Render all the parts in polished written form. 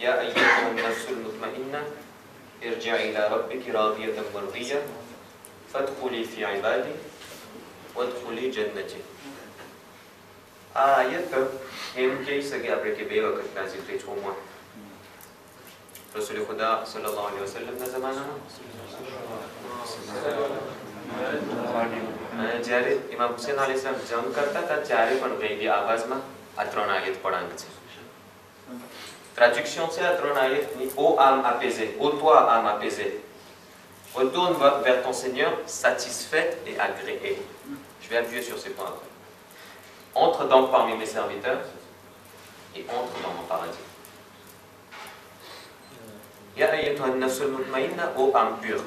Ya ayyuhan nafsul mutmainna irji'i ila rabbiki radiyatan mardiyya fadkhuli fi ibadi wadkhuli jannati. આ આયત એમ કહી શકે આપણે કે બે વખત નાઝિલ થઈ છે ઓમાં રસૂલ ખુદા સલ્લલ્લાહુ અલૈહિ વસલ્લમના જમાનામાં જ્યારે ઇમામ હુસૈન અલૈહિસ્સલામ જંગ કરતા હતા ત્યારે પણ ગઈબી આવાજમાં આ ત્રણ આયત પઢાંગ છે. Traduction c'est à Tronaïf, ô âme apaisée, ô toi âme apaisée, retourne vers ton Seigneur satisfaite et agréée. Je vais appuyer sur ces points après. Entre donc parmi mes serviteurs et entre dans mon paradis. Ya ayyatuhan nafsul mutmainna, ô âme pure.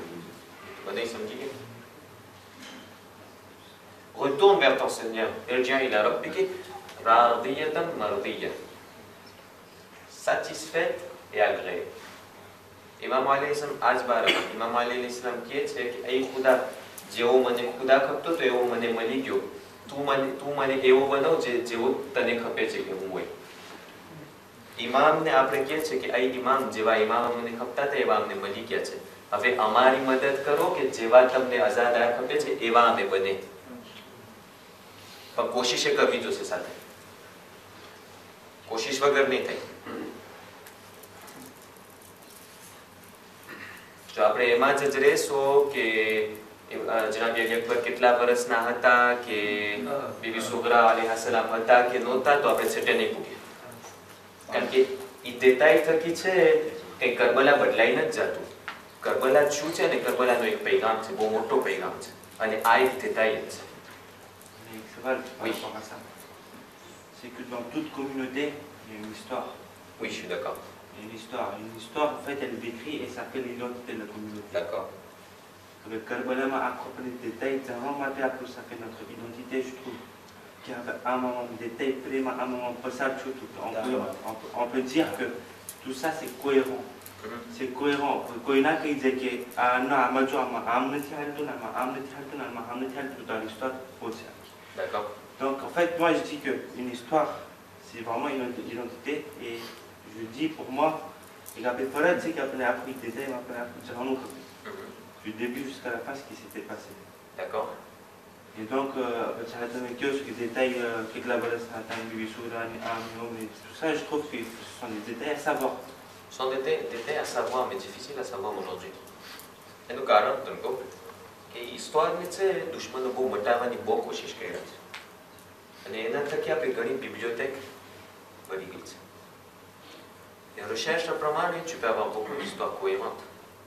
Retourne vers ton Seigneur. Irji' ila rabbiki radiyatan mardiyya. Satisfaite et agréée. Imam alayhi salam આજ બારમાં ઇમામ અલી સલામ કહે છે કે એ ખુદા જેવો મને ખુદા ખપતો તો એવો મને મળી ગયો. તું મને એવો બનાવ જેવો તને ખપે છે કે હું હોય. ઇમામને આપણે કહે છે કે આ ઇમામ જેવા ઇમામ મને ખપતા હતા એવા અમને મળી ગયા છે. હવે અમારી મદદ કરો કે જેવા તમને આઝાદાર ખપે છે એવા અમે બને. પણ કોશિશે કરવી જોશે સાથે. કોશિશ વગર નહીં થાય. જો આપણે એમાં જ રહેશો કે જનાબ અલી અકબર કેટલા વર્ષના હતા કે બીબી સુગરા અલૈહિસ્સલામ હતા કે નહોતા તો આપણે છેટે નહીં પૂગીએ. કારણ કે એ દેતાઈ થકી છે કે કરબલા બદલાઈ નથી જતું. કરબલા શું છે ને કરબલાનો એક પૈગામ છે, બહુ મોટો પૈગામ છે અને આ એક દેતાઈ જ છે. Oui. C'est que dans toute communauté, il y a une histoire. Oui, je suis d'accord. Il y a une histoire. Une histoire, en fait, elle décrit et ça fait l'identité de la communauté. D'accord. Le Karbala m'a accroché des détails, c'est vraiment matin ça fait notre identité, je trouve. Qu'il y a un moment de détail, un moment passage, on peut dire que tout ça c'est cohérent. C'est cohérent. Quand il y en a qui disent que dans l'histoire aussi. D'accord. Donc en fait, moi je dis qu'une histoire, c'est vraiment une identité et je dis pour moi, il a fait c'est qu'il a appris des détails, il a appris un autre. Du début jusqu'à la fin, ce qui s'était passé. D'accord. Et donc, ça a donné que les détails, tout ça, je trouve que ce sont des détails à savoir. Ce sont des détails à savoir, mais difficiles à savoir aujourd'hui. એનું કારણ તમને કે હિસ્ટોરને છે દુશ્મનો બહુ મટાવવાની બહુ કોશિશ કરી રહ્યા છે અને એના થકી આપણી ઘણી bibliothèque બની ગઈ છે. Et en recherche પ્રમાણે tu peux avoir beaucoup d'histoires cohérentes.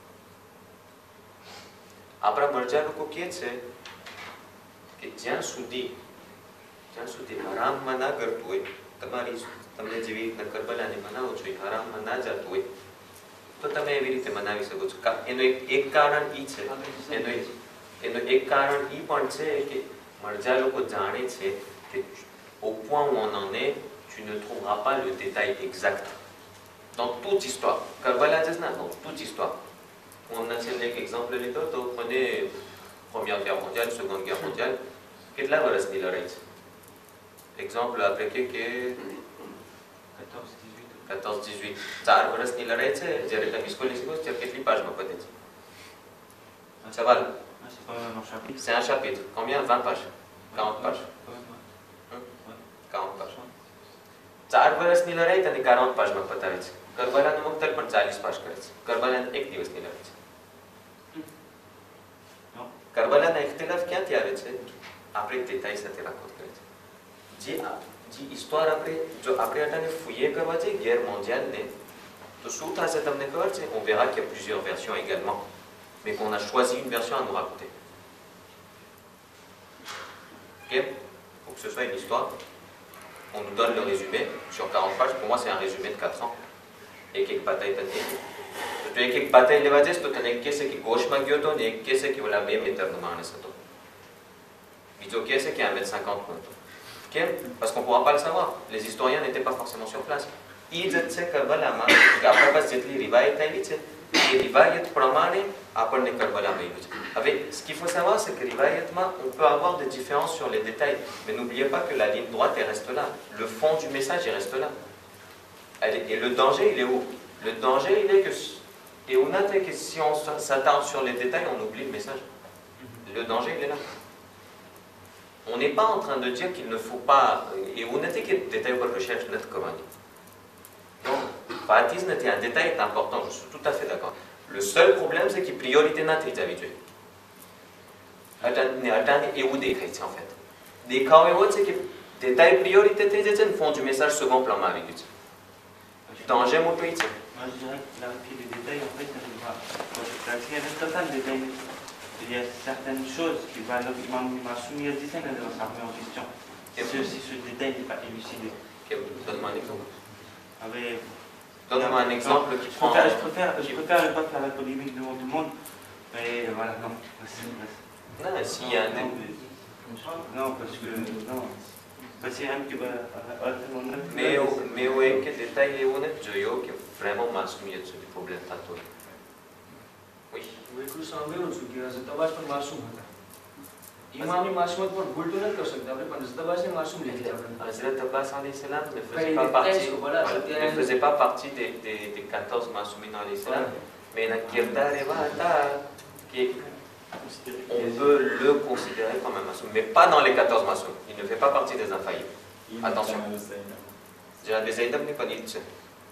આપણા મરજા લોકો કહે છે કે જ્યાં સુધી હરામમાં ના કરતું હોય તમને જેવી રીતના કરબલાને મનાવો છો એ હરામમાં ના જતું હોય તો તમે એવી રીતે મનાવી શકો છો. એનું એક કારણ ઈ છે એનું એક કારણ ઈ પણ છે કે મરજા લોકો જાણે છે કે au point où on en est, tu ne trouveras pas le détail exact dans toute histoire. Karbala just not dans toute histoire. On a un exemple લીધો તો મને Première Guerre mondiale, Seconde Guerre mondiale, કેટલા વર્ષની લડાઈ છે? Exemple après que 14-18 4 વર્ષની લડાઈ છે. જ્યારે તમે સ્કૂલે શીખો ત્યારે કેટલી પાજમાં પતે છે? સવાલ. C'est un chapitre. Combien? 20 pages. 40 pages. 40 pages. 4 વર્ષની લડાઈ તને 40 પાજમાં પતાવે છે. કરબલાનું મુક્તલ પણ 40 પાસ કરે છે. કરબલાને એક દિવસની લડાઈ છે. કરબલાના ઇખ્તિલાફ ક્યાંથી આવે છે? આપણે દેતાઈ સાથે રાખોત કરે છે. જે histoire આપણે જો આપણે અટાને ફouiller કરવા જઈએ guerre mondiale ને તો શું થશે તમને ખબર છે? On verra qu'il y a plusieurs versions également, mais qu'on a choisi une version à nous raconter. Ok? Pour que ce soit une histoire, on nous donne le résumé sur 40 pages. Pour moi, c'est un résumé de 4 ans. Et quelques batailles તને તો એક બતાઈ લેવા જઈશ તો તને એક કહેશે કે ગોશમાં ગયો હતો ને એક કહેશે કે ઓલા 2 મીટરનો માણસ હતો, બીજો કહેશે કે 1m50 નો હતો. કેમ? Parce qu'on pourra pas le savoir. Les historiens n'étaient pas forcément sur place. ઈ જ છે કરબલામાં કે આપણા પાસે જેટલી રિવાયત આવી છે એ રિવાયત પ્રમાણે આપણને કરબલા મળ્યું છે. હવે ce qu'il faut savoir c'est que rivayatement on peut avoir des différences sur les détails, mais n'oubliez pas que la ligne droite elle reste là, le fond du message il reste là. Et le danger il est où? Le danger, il est que, et on a que si on s'attarde sur les détails, on oublie le message. Le danger, il est là. On n'est pas en train de dire qu'il ne faut pas, et on a que les détails pour recherche net commandé. Donc, baptisme est un détail important, je suis tout à fait d'accord. Le seul problème, c'est que priorité n'a été habituée. Attends, et où des chrétiens en fait. Des cas où c'est que détails priorité font du message second plan avec lui. Danger, mon pays. Moi, je dirais que clarifier les détails, en fait, ça ne va pas. Il y a total détail. Il y a certaines choses qui va m'a soumis à disait dans sa remise en question. Si ce détail n'est pas élucidé. Donne-moi un exemple. Donne-moi un exemple qui prend. Je préfère ne pas faire la polémique devant tout le monde, mais voilà, non. Non, s'il y a un. Non, parce que. Non. C'est un qui va. Mais oui, quel détail est honnête, je qui vraiment m'a soumis à ce problème tantôt. Oui. बिल्कुल सँगै हुन्छु कि जताबास पनि मासुम हुँदा इमानी मासुम पर भुल तो नहीं कर सकता अपने पर जताबास ने मासुम लेके जाना Hazrat Abbas alayhi salam ne faisait pas partie des 14 masoumines alayhi salam, mais la Kirdar on peut le considérer comme un masoum, mais pas dans les 14 masoum. Il ne fait pas partie des infaillibles. Attention. J'ai des Zaydab n'est pas dit ça.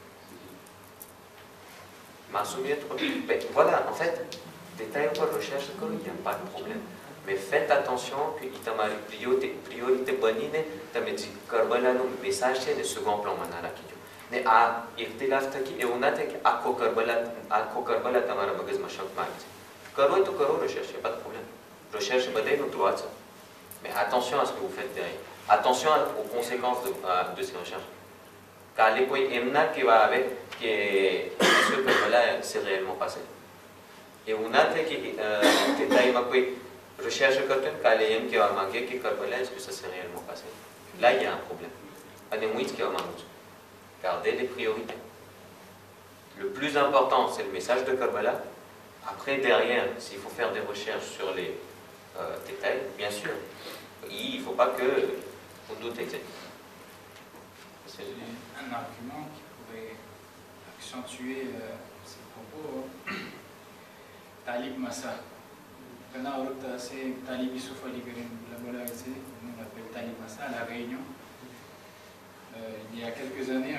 Masoumiyat, voilà, en fait, détail pour recherche, il n'y a pas de problème. Mais faites attention que itamari priorité bonine, t'as dit Karbala no message c'est le second plan manara qui ne a irtilaf taki et on a tek ako Karbala tamara bagaz mashak maït. Karo to karo recherche, pas de problème. Recherche badai no droit. Mais attention à ce que vous faites derrière. Attention aux conséquences de ces recherches. Car les points emna qui va avec que ce Karbala s'est réellement passé. Et on a tek détail ma quoi recherche quelqu'un qui va manquer que Karbala, est-ce que ça s'est réellement passé? Là, il y a un problème. Qui va manquer. Gardez les priorités. Le plus important, c'est le message de Karbala. Après, derrière, s'il faut faire des recherches sur les détails, bien sûr, il ne faut pas que on doute exactement. C'est un argument qui pourrait accentuer ces propos. Talib Massa. Pendant c'est Talib Issouf Ali Karim, on l'appelle Talib Massa à La Réunion. Il y a quelques années,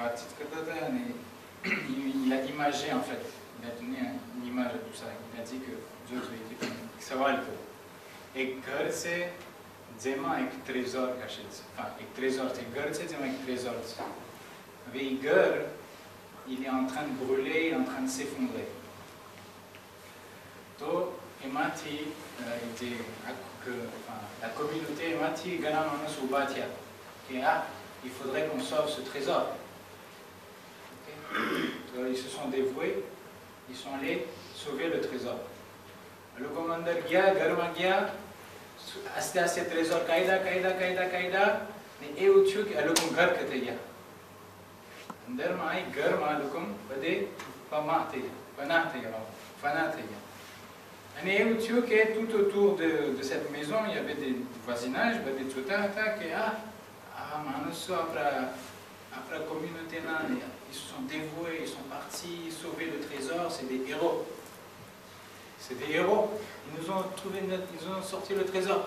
il a imagé en fait, il a donné une image de tout ça. Il a dit que Dieu était comme Xawal. Et Ghar c'est Zema avec trésor caché. Enfin, avec trésor, c'est Ghar c'est Zema avec trésor. Mais Ghar, il est en train de brûler, il est en train de s'effondrer. Donc, la communauté il faudrait qu'on sauve ce trésor. Okay. Ils se sont dévoués, ils sont allés sauver le trésor. Le commandeur Gia, Garmagia, à ce trésor, Kaida, et où tu es le Gongar Kataya. Dermaï, Garma, le Com, Bade, Pamate, Fanate. Et tout autour de cette maison, il y avait des voisinages, des tchotata, qui après la communauté, ils se sont dévoués, ils sont partis sauver le trésor, c'est des héros. C'est des héros. Ils nous ont trouvé, ils ont sorti le trésor.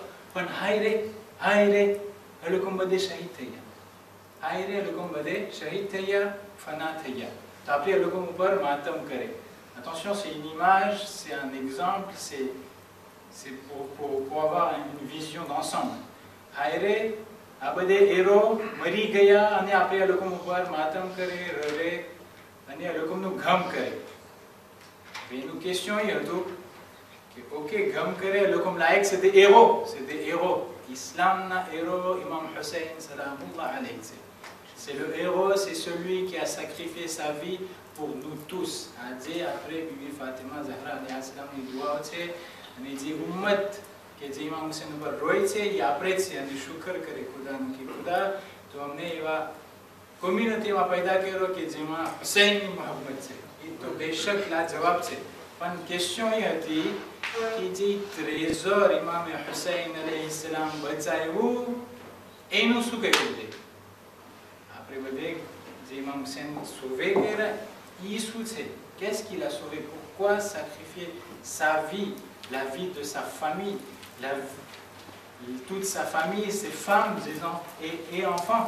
Le combat des shahiteya. Le combat des shahiteya, fanateya. Tu as appelé le combat matam kare. Attention, c'est une image, c'est un exemple, c'est pour avoir une vision d'ensemble. Haïre, abade héros, mari gaya, ane après le combat matam kare, rele, ane le combat gham kare. Mais une question, il y a tout. Ok, gham kare, le combat laïc, c'est des héros, Islam na héros, Imam Hussein, salamullah alayhi. C'est le héros, c'est celui qui a sacrifié sa vie pour nous tous. Après, Bibi Fatima Zahra, il doit dire Ummat, qui dit Imam Hussein, et après, c'est un shukr que Kuda, tu amener la communauté va paida qui dit Hussein Muhammad. Et tout, béchak, la jawab, c'est une question qui dit trésor Imam Hussein alayhi salam, Batsaïou, et nous soukakide. Après, Imam Hussein sauvé, qu'est-ce qu'il a sauvé? Pourquoi sacrifier sa vie, la vie de sa famille, toute sa famille, ses femmes et enfants?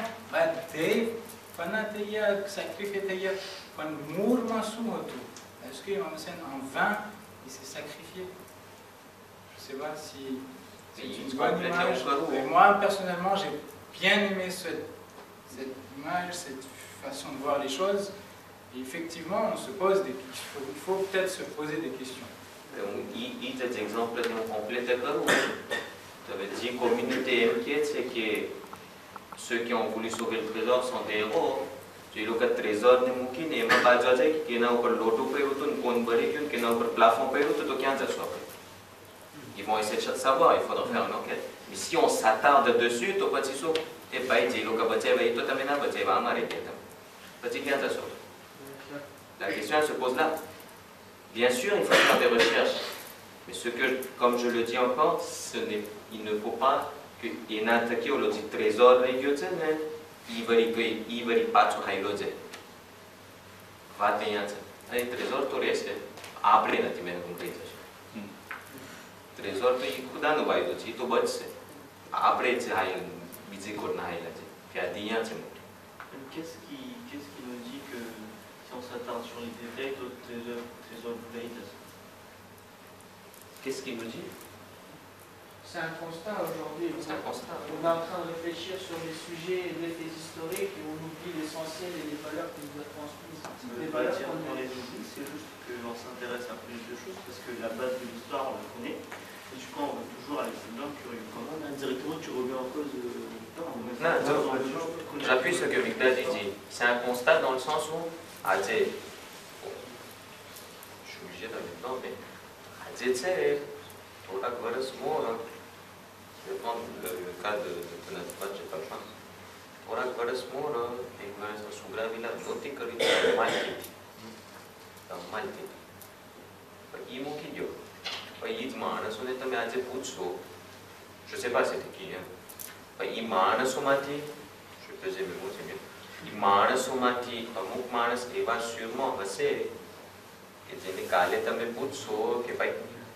Est-ce que Imam Hussein en vain il s'est sacrifié? Je ne sais pas si c'est une bonne image. Mais moi personnellement j'ai bien aimé cette image, cette façon de voir les choses. Et effectivement, on se pose il faut peut-être se poser des questions. Cet exemple nous complète ça veut dire communauté inquiète, c'est que ceux qui ont voulu sauver le trésor sont des héros. J'ai le cas de trésor ne mungkin et ma bajo aja qui n'a pas l'auto payé tout une bonne barre qui n'a pas plafond payé tout aucun de ça. Ils vont essayer de savoir, il faudra faire une enquête. Mais si on s'attarde dessus, tu peux dire et pas dire le cas baché va tout amener baché va m'arrêter. Petit qui a ça. La question elle se pose là. Bien sûr, il faut faire des recherches. Mais ce que, comme je le dis encore, il ne faut pas que il attaque au dit trésor régional, il va y pas sur haïlodze. Va tenir ça. Un trésor tu restes après na timé comme ça. Trésor tu y खुदा न भाई तो ची तो बच से après c'est haïl busy करना haïlodze. क्या दिया c'est Qu'est-ce qui nous dit que si on s'attarde sur les détails, d'autres trésors Boulaïdas? Qu'est-ce qu'il nous dit? C'est un constat aujourd'hui. C'est un constat. On est en train de réfléchir sur des sujets, des faits historiques, et on oublie l'essentiel et les valeurs qui nous ont transmises. Les valeurs qu'on les oublie, c'est juste qu'on s'intéresse à plus de choses parce que la base de l'histoire, on la connaît. Et du coup, on veut toujours aller plus loin, curieux. Comment indirectement tu remets en cause j'appuie ce que Victor dit. C'est un constat dans le sens où, je suis obligé d'aller dedans, mais tu sais, on a quoi de ce mot, je vais prendre le cas de notre pote, je n'ai pas le choix. On a quoi de ce mot, et on a sous grave, il a noté que il a mal dit. Il m'a dit, il m'a dit, je ne sais pas c'était qui. Il m'a dit, je vais peser mes mots, c'est mieux. Il m'a dit, Amuk Manas, il va sûrement passer. कि निकाले तब मैं पूछ सो कि भाई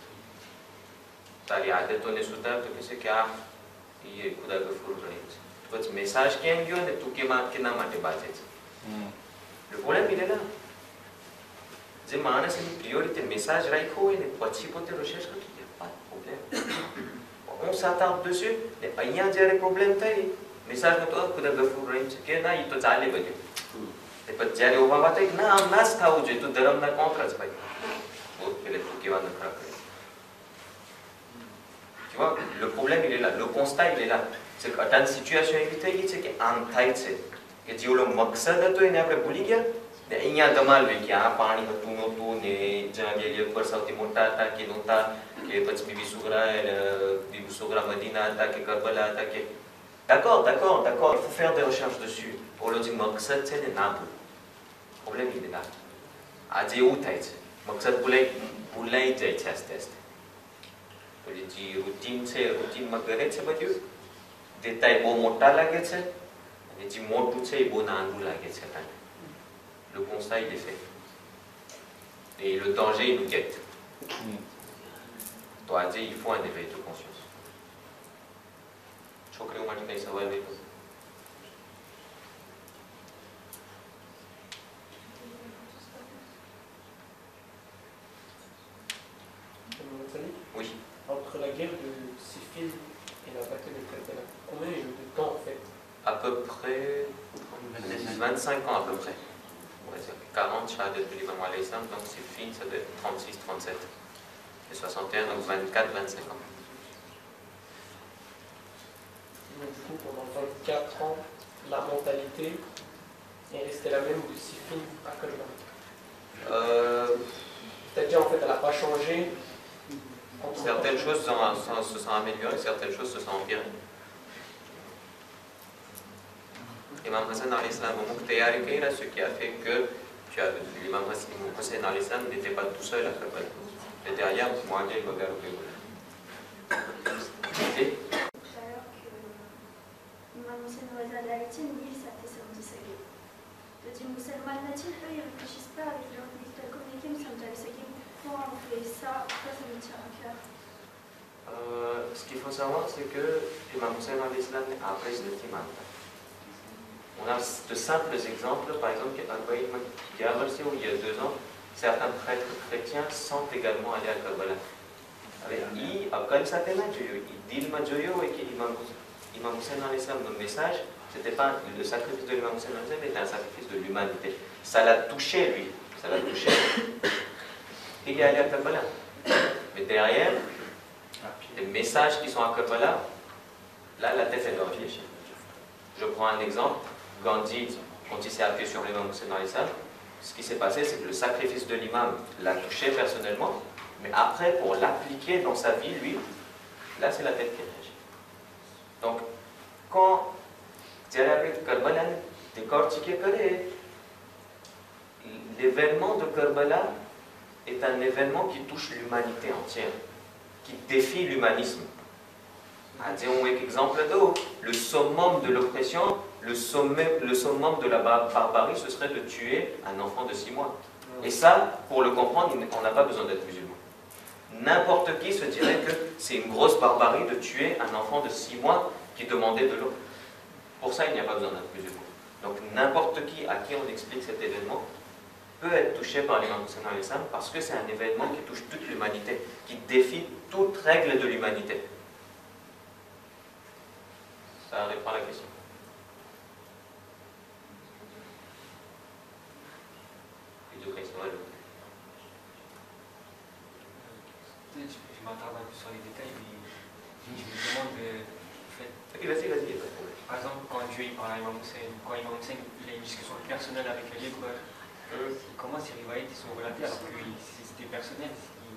तारी आदतों ने सुधार तो किसे क्या ये खुदा गफूर रही है तो बस मैसेज क्या है क्यों ने तू के मात के नाम आते बाजे le problème il est là जे मानस की priorité message राइखो है ने पछी पोते recherche करती है pas de problème on s'attarde dessus mais અહીંયા જ્યારે પ્રોબ્લેમ થઈ message માં તો ખુદા ગફૂર રહી છે કે ના ઈ તો ચાલે બધું et puis જ્યારે ઓવા વાત એક ના આમ ના થાવું જોઈએ તો ધર્મના કોન્ટ્રા છે ભાઈ બહુ પેલે તું કેવા નખરા કરે tu vois le problème il est là le constat il est là c'est que dans situation évitée qui c'est que આમ થાય છે કે જે ઓલો મકસદ હતો એને આપણે ભૂલી ગયા ને અહીંયા ધમાલ વે કે આ પાણી હતું નહોતું ને જ્યાં ગેલી ઉપર સૌથી મોટા હતા કે નહોતા કે પછી બીબી સુગરા મદીના હતા કે કરબલા હતા કે d'accord il faut faire des recherches dessus pour le dire મકસદ છે ને ના ભૂલ problème il est là આજે એવું થાય છે મકસદ ભૂલાઈ જાય છે આસ્તે આસ્તે એટલે જે રૂટીન છે રૂટીનમાં કરે છે બધું détail બહુ મોટા લાગે છે અને જે મોટું છે એ બહુ નાનું લાગે છે તને le constat il est fait et le danger il nous guette તો આજે il faut un éveil de conscience છોકરીઓ માટે કંઈ સવાલ હોય તો oui. Entre la guerre de Siffin et la bataille de Karbala, combien il y a eu de temps en fait? À peu près 25 ans à peu près. On va dire 40 shahadat de l'imam alayhi salam, donc Siffin ça doit être 36, 37. Et 61, donc 24, 25 ans. Donc du coup pendant 24 ans, la mentalité est restée la même de Siffin à Karbala. C'est-à-dire en fait elle n'a pas changé. Certaines choses se sont améliorées, certaines choses se sont empirées. Imam Hassan alayhi salam au Muqtayari Kaira, ce qui a fait que l'imam Hassan alayhi salam n'était pas tout seul à Karbala. Il était ailleurs, moi j'ai le gars au Karbala. Imam Hussein Raza Laïtine, lui, ça fait ça me dit ça. Le dit musulman n'a-t-il pas, ils réfléchissent pas ça avec leur digital communiqué, mais ça me dit pourquoi on fait ça, pourquoi ça me tient à cœur. Ce qu'il faut savoir, c'est que Imam Hussein alayhi salam après ce imam. On a de simples exemples, par exemple, il y a 2 ans, certains prêtres chrétiens sont également allés à Karbala. Et après ça, il dit Imam Hussein alayhi salam, le message, c'était pas le sacrifice de l'imam Hussein alayhi salam, c'était un sacrifice de l'humanité. Ça l'a touché, lui. Ça l'a touché. Et il est allé à Karbala. Mais derrière, les messages qui sont à Karbala, là, la tête est dormie. Je prends un exemple. Gandhi, quand il s'est appuyé sur l'imam Hussein alayhi salam, ce qui s'est passé, c'est que le sacrifice de l'imam l'a touché personnellement, mais après, pour l'appliquer dans sa vie, lui, là, c'est la tête qui réagit. Donc, quand Karbala décortiqué, l'événement de Karbala est un événement qui touche l'humanité entière, qui défie l'humanisme. Un exemple d'eau, le summum de l'oppression, le summum de la barbarie, ce serait de tuer un enfant de 6 mois. Et ça, pour le comprendre, on n'a pas besoin d'être musulman. N'importe qui se dirait que c'est une grosse barbarie de tuer un enfant de 6 mois qui demandait de l'eau. Pour ça, il n'y a pas besoin d'être musulman. Donc n'importe qui à qui on explique cet événement peut être touché par l'imam Hussein alayhi salam parce que c'est un événement qui touche toute l'humanité, qui défie toute règle de l'humanité. Ça répond à la question. Je m'attarde un peu sur les détails, mais je me demande, en fait, Vas-y. par exemple, quand Dieu parle à Imam Hussein, quand Imam Hussein il a une discussion personnelle avec les lépreux, comment ces rivalités sont relatées alors que c'était personnel?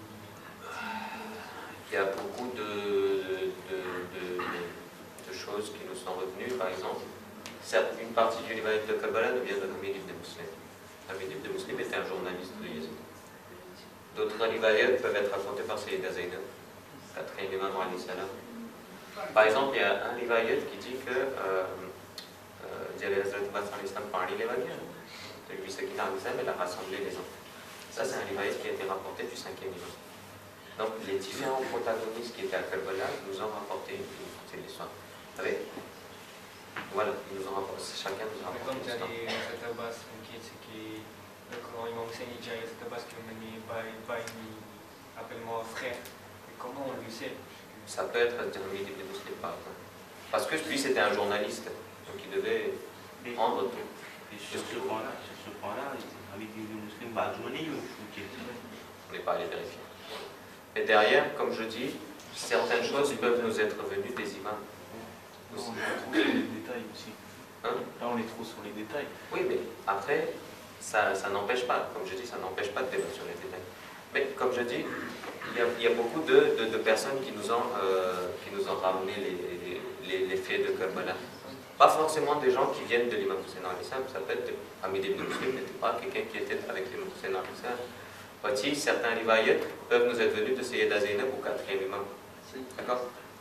Il y a beaucoup de choses qui nous sont retenues. Par exemple, une partie du rivaillet de Karbala nous vient de Hamid ibn Muslim. Hamid ibn Muslim était un journaliste de Yazid. D'autres rivaillettes peuvent être racontées par Sayyida Zainab, 4e imam alayhi salam. Par exemple, il y a un rivaillet qui dit que Hazrat Abbas alayhi salam parlait les vagues. Lui, Sakina alayhi salam, elle a rassemblé les enfants. Ça, c'est un rivaillet qui a été rapporté du 5e imam. Donc, les différents protagonistes qui étaient à Karbala nous ont rapporté une histoire. Voilà, ils nous ont rapporté, chacun nous a rapporté une histoire. Comme Hazrat Abbas, quand Imam Hussein dit à Hazrat Abbas que appelle-moi frère, comment on le sait? Ça peut être Hamid ibn Muslim par exemple. Parce que lui c'était un journaliste, donc il devait prendre tout. Et sur ce point-là, Hamid ibn Muslim va joindre On n'est pas allé vérifier. Et derrière, comme je dis, certaines choses peuvent nous être venues des imams. On les trouve sur les détails aussi. Hein? Là, on les trouve sur les détails. Oui, mais après, ça n'empêche pas, comme je dis, ça n'empêche pas de débattre sur les détails. Mais comme je dis, il y a beaucoup de personnes qui nous ont ramené les faits de Karbala. Pas forcément des gens qui viennent de l'imam Hussein alayhi salam, ça peut être Hamid ibn Muslim n'était pas quelqu'un qui était avec l'imam Hussein alayhi salam. Aussi, certains rivaillettes peuvent nous être venus de Sayyida Zainab au 4e imam. D'accord?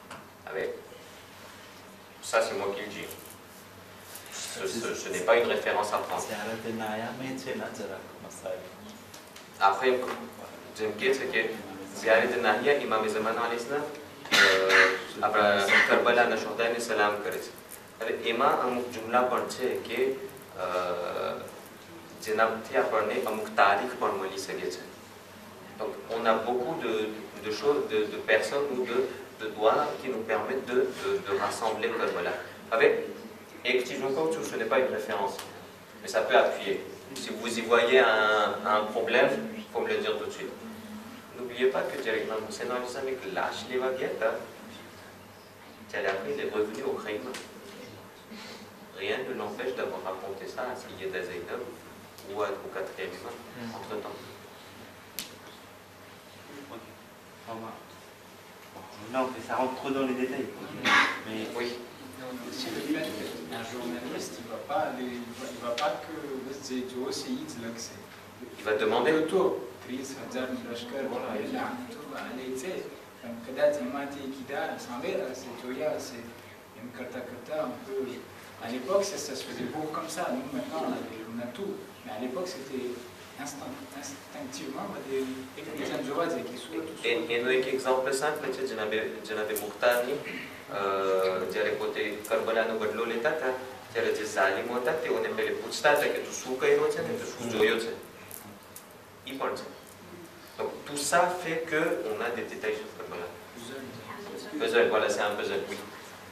Ça, c'est moi qui le dis. Ce n'est pas une référence à prendre. Après, j'aime bien ce que Ziyarat Nahia, Imam Zaman alayhi salam, Karbala na Shuhada ne salam કરે છે. હવે એમાં અમુક જુમલા પણ છે કે જેનાથી આપણને અમુક તારીખ પણ મળી શકે છે. Donc on a beaucoup de choses, de personnes ou de doigts qui nous permettent de rassembler Karbala. Avec Ektijoukoutou, ce n'est pas une référence, mais ça peut appuyer. Si vous y voyez un problème, il faut me le dire tout de suite. N'oubliez pas que Imam Hussein alayhi salam lâche les baguettes. Après, il est revenu au Khaïma. Rien ne l'empêche d'avoir raconté ça à Sayyida Zainab ou au 4e imam entre-temps. Là, ça rentre trop dans les détails. Mais oui. C'est le fait qu'un journaliste, il ne va pas que Zéjo, Saïd, l'accès. Il va demander. À l'époque, ça se faisait beaucoup comme ça. Nous, maintenant, on a tout. Mais à l'époque, c'était instinctivement એકબીજાને જોવા જાય કે શું એનું એક એક્ઝામ્પલ સાંપલે છે જનાબે મુખ્તારની જ્યારે પોતે કરબલાનો બદલો લેતા હતા ત્યારે જે ઝાલિમો હતા તેઓને પહેલે પૂછતા હતા કે તું શું કર્યો છે ને તું શું જોયો છે ઈ પણ છે. Donc tout ça fait que on a des détails sur Karbala. Puzzle, voilà, c'est un puzzle, oui.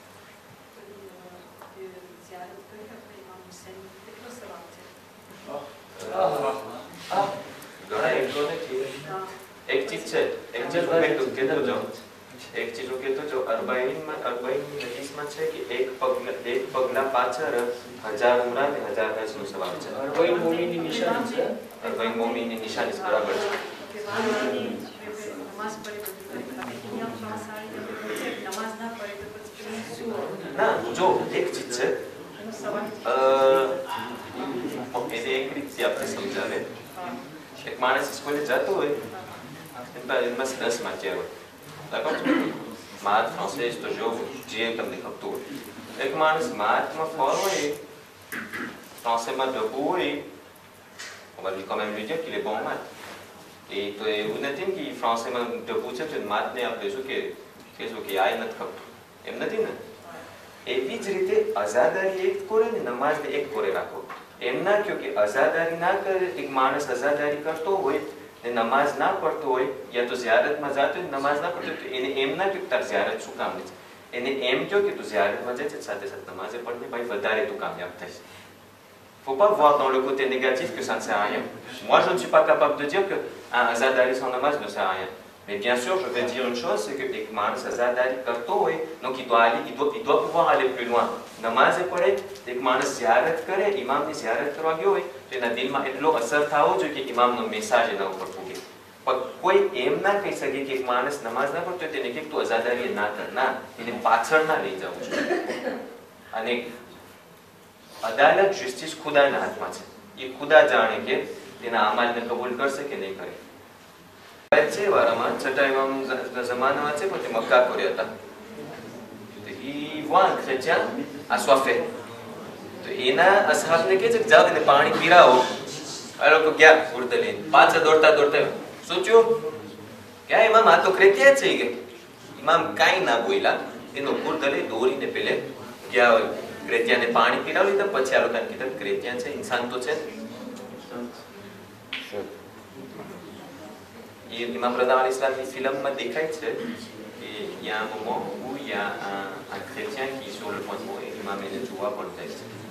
एक चीज है, एक चीज હું કહેતો જો 40 હદીસ માં છે કે એક પગલા પાછળ 1000 ઉમરા ને 1000 હજ નો સવાલ છે. 40 મોમીની નિશાની છે. 40 મોમીની નિશાની બરાબર છે. ના જો એક ચીજ છે એને એક રીતથી આપણે સમજાવે. એક માણસ સ્કૂલે જતો હોય એમાં 10 વાંચ્યા હોય d'accord maths français histoire géo જે તમને ખબર હોય એક માણસ mathsમાં fort હોય françaisમાં debout હોય on va lui quand même lui dire qu'il est bon en maths et તો એવું નથી કે françaisમાં debout છે તો mathsને આપણે શું કે આ નથી ખબર એમ નથી ને. એવી જ રીતે આઝાદારી એક કોરે ને નમાઝને એક કોરે રાખો. એમ ના કહો કે આઝાદારી ના કરે એક માણસ આઝાદારી કરતો હોય ને નમાઝ ના પડતો હોય યા તો ઝિયારતમાં જતો હોય નમાઝ ના પડતો તો એને એમ ના કહો તાર ઝિયારત શું કામ છે એને એમ કહો કે તું ઝિયારતમાં જાય છે સાથે સાથે નમાઝે પઢને ભાઈ વધારે તું કામયાબ થઈશ. Faut pas voir dans le côté négatif que ça ne sert à rien. Moi je ne suis pas capable de dire que un azadari sans namaz ne sert à rien. Mais bien sûr, je vais dire une chose, c'est que एक मानस azadari करतो હોય donc il doit pouvoir aller plus loin. नमाज पढ़े एक मानस ज़ियारत करे इमामની ज़ियारत કરવા ગયો હોય તો એના દિલમાં એટલો અસર થાવો જોઈએ કે ઇમામનો મેસેજ એના ઉપર પૂગે. પણ કોઈ એમ ના કહી શકે કે એક માણસ નમાઝ ના પડતો તેને કે તું આઝાદારી ના કર ના એને પાછળ ના લઈ જવું જોઈએ. અને અદાલત જસ્ટિસ ખુદાના હાથમાં છે. એ ખુદા જાણે કે તેના અમલને કબૂલ કરશે કે નહીં કરે. છે વારામાં છઠ્ઠા ઇમામના જમાનામાં છે પોતે મક્કા કર્યા હતા. Il voit un chrétien assoiffé. તો એના અસહાબને કહે છે કે જાઓ એને પાણી પીરાવો. આ લોકો ગયા ઉડતા લઈને પાછા દોડતા સોચ્યું કે ઇમામ આ તો ક્રેતિયા છે કે ઇમામ કાંઈ ના બોલ્યા એનો કુર્તા લઈ દોરીને પેલે ગયા ક્રેતિયાને પાણી પીરાવી લીધા. પછી આ લોકોને કીધું ક્રેતિયા છે ઇન્સાન તો છે. Imam Reza al-Islam ની ફિલ્મમાં દેખાય છે કે il y a un moment où il y a un chrétien qui est sur le point de mourir. Imam એને જોવા પણ જાય છે.